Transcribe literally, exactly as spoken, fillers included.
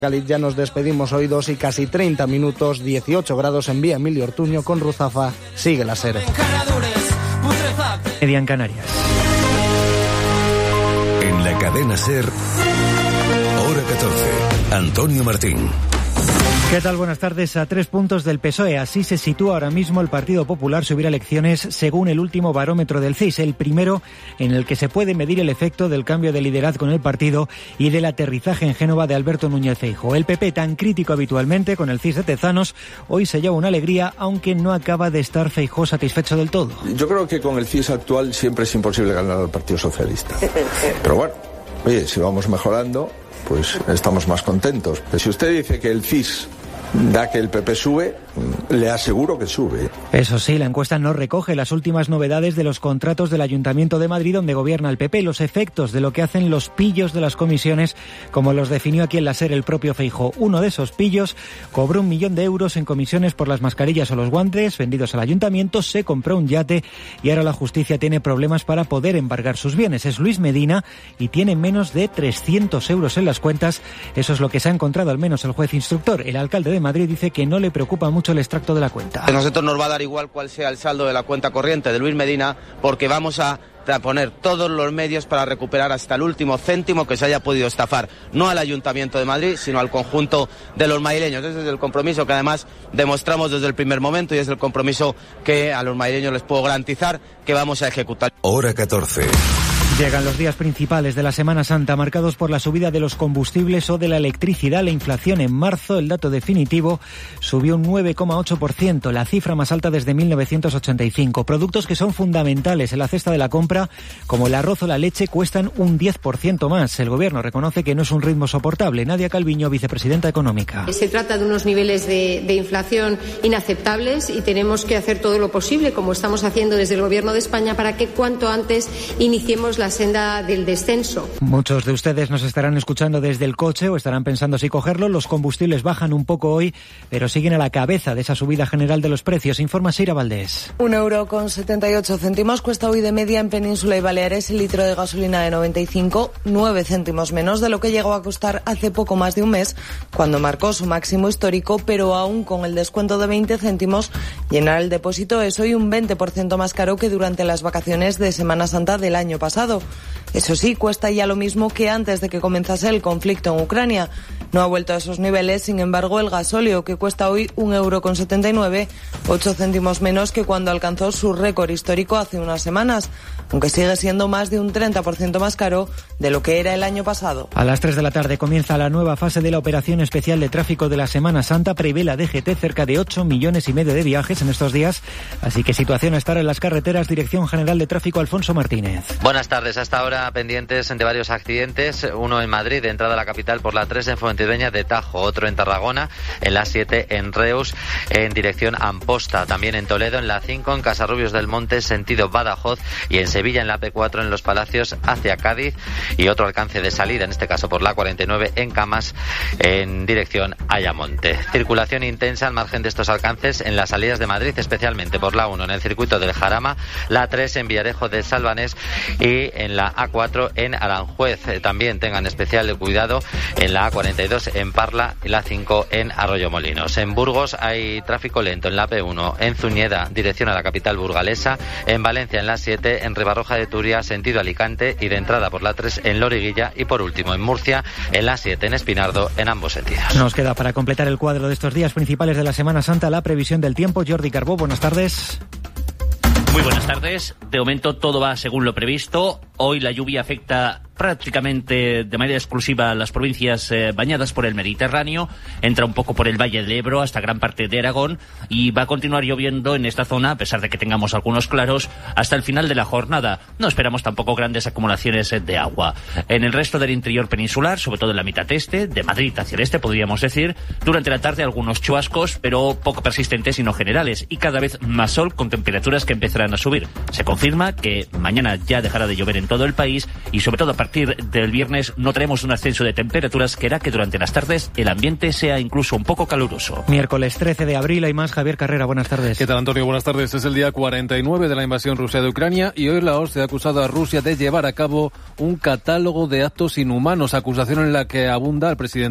Cáliz, ya nos despedimos hoy dos y casi treinta minutos, dieciocho grados en Vía Emilio Ortuño con Ruzafa, sigue la SER. Media en Canarias. En la cadena SER, hora catorce, Antonio Martín. ¿Qué tal? Buenas tardes. A tres puntos del P S O E. Así se sitúa ahora mismo el Partido Popular si hubiera elecciones según el último barómetro del C I S, el primero en el que se puede medir el efecto del cambio de liderazgo en el partido y del aterrizaje en Génova de Alberto Núñez Feijóo. El P P, tan crítico habitualmente con el C I S de Tezanos, hoy se lleva una alegría, aunque no acaba de estar Feijóo satisfecho del todo. Yo creo que con el C I S actual siempre es imposible ganar al Partido Socialista. Pero bueno, oye, si vamos mejorando, pues estamos más contentos. Pero si usted dice que el C I S da que el P P sube, le aseguro que sube. Eso sí, la encuesta no recoge las últimas novedades de los contratos del Ayuntamiento de Madrid, donde gobierna el P P, los efectos de lo que hacen los pillos de las comisiones, como los definió aquí en la SER el propio Feijóo. Uno de esos pillos cobró un millón de euros en comisiones por las mascarillas o los guantes vendidos al Ayuntamiento, se compró un yate y ahora la justicia tiene problemas para poder embargar sus bienes. Es Luis Medina y tiene menos de trescientos euros en las cuentas. Eso es lo que se ha encontrado al menos el juez instructor. El alcalde de Madrid dice que no le preocupa mucho el extracto de la cuenta. A nosotros nos va a dar igual cuál sea el saldo de la cuenta corriente de Luis Medina, porque vamos a poner todos los medios para recuperar hasta el último céntimo que se haya podido estafar, no al Ayuntamiento de Madrid, sino al conjunto de los madrileños. Ese es el compromiso que además demostramos desde el primer momento y es el compromiso que a los madrileños les puedo garantizar que vamos a ejecutar. Hora catorce. Llegan los días principales de la Semana Santa, marcados por la subida de los combustibles o de la electricidad. La inflación en marzo, el dato definitivo, subió un nueve coma ocho por ciento, la cifra más alta desde mil novecientos ochenta y cinco. Productos que son fundamentales en la cesta de la compra, como el arroz o la leche, cuestan un diez por ciento más. El Gobierno reconoce que no es un ritmo soportable. Nadia Calviño, vicepresidenta económica. Se trata de unos niveles de, de inflación inaceptables y tenemos que hacer todo lo posible, como estamos haciendo desde el Gobierno de España, para que cuanto antes iniciemos la senda del descenso. Muchos de ustedes nos estarán escuchando desde el coche o estarán pensando si cogerlo. Los combustibles bajan un poco hoy, pero siguen a la cabeza de esa subida general de los precios. Informa Sira Valdés. Un euro con setenta y ocho céntimos cuesta hoy de media en Península y Baleares el litro de gasolina de noventa y cinco, nueve céntimos menos de lo que llegó a costar hace poco más de un mes, cuando marcó su máximo histórico, pero aún con el descuento de veinte céntimos, llenar el depósito es hoy un veinte por ciento más caro que durante las vacaciones de Semana Santa del año pasado. Eso sí, cuesta ya lo mismo que antes de que comenzase el conflicto en Ucrania. No ha vuelto a esos niveles, sin embargo, el gasóleo, que cuesta hoy un euro con setenta y nueve, ocho céntimos menos que cuando alcanzó su récord histórico hace unas semanas, aunque sigue siendo más de un treinta por ciento más caro de lo que era el año pasado. A las tres de la tarde comienza la nueva fase de la Operación Especial de Tráfico de la Semana Santa. Prevé la D G T cerca de ocho millones y medio de viajes en estos días, así que situación a estar en las carreteras. Dirección General de Tráfico, Alfonso Martínez. Buenas tardes. Hasta ahora pendientes de varios accidentes, uno en Madrid, de entrada a la capital por la tres en Fuentidueña de Tajo, otro en Tarragona, en la siete en Reus, en dirección Amposta, también en Toledo, en la cinco en Casarrubios del Monte, sentido Badajoz, y en Sevilla, en la P cuatro en Los Palacios hacia Cádiz, y otro alcance de salida, en este caso por la cuarenta y nueve en Camas, en dirección Ayamonte. Circulación intensa al margen de estos alcances en las salidas de Madrid, especialmente por la uno en el circuito del Jarama, la tres en Villarejo de Salvanés y en la A cuatro en Aranjuez. También tengan especial cuidado en la A cuarenta y dos en Parla y la cinco en Arroyomolinos. En Burgos hay tráfico lento en la P uno en Zuñeda, dirección a la capital burgalesa, en Valencia en la siete, en Ribarroja de Turia, sentido Alicante, y de entrada por la tres en Loriguilla, y por último en Murcia, en la siete en Espinardo, en ambos sentidos. Nos queda para completar el cuadro de estos días principales de la Semana Santa la previsión del tiempo. Jordi Carbó, buenas tardes. Muy buenas tardes. De momento todo va según lo previsto. Hoy la lluvia afecta prácticamente de manera exclusiva a las provincias eh, bañadas por el Mediterráneo, entra un poco por el Valle del Ebro hasta gran parte de Aragón y va a continuar lloviendo en esta zona, a pesar de que tengamos algunos claros, hasta el final de la jornada. No esperamos tampoco grandes acumulaciones de agua. En el resto del interior peninsular, sobre todo en la mitad este, de Madrid hacia el este, podríamos decir, durante la tarde algunos chubascos, pero poco persistentes y no generales, y cada vez más sol con temperaturas que empezarán a subir. Se confirma que mañana ya dejará de llover en todo el país y sobre todo a partir del viernes notaremos un ascenso de temperaturas que hará que durante las tardes el ambiente sea incluso un poco caluroso. Miércoles trece de abril hay más. Javier Carrera, buenas tardes. ¿Qué tal, Antonio? Buenas tardes. Es el día cuarenta y nueve de la invasión rusa de Ucrania y hoy la OSCE ha acusado a Rusia de llevar a cabo un catálogo de actos inhumanos, acusación en la que abunda el presidente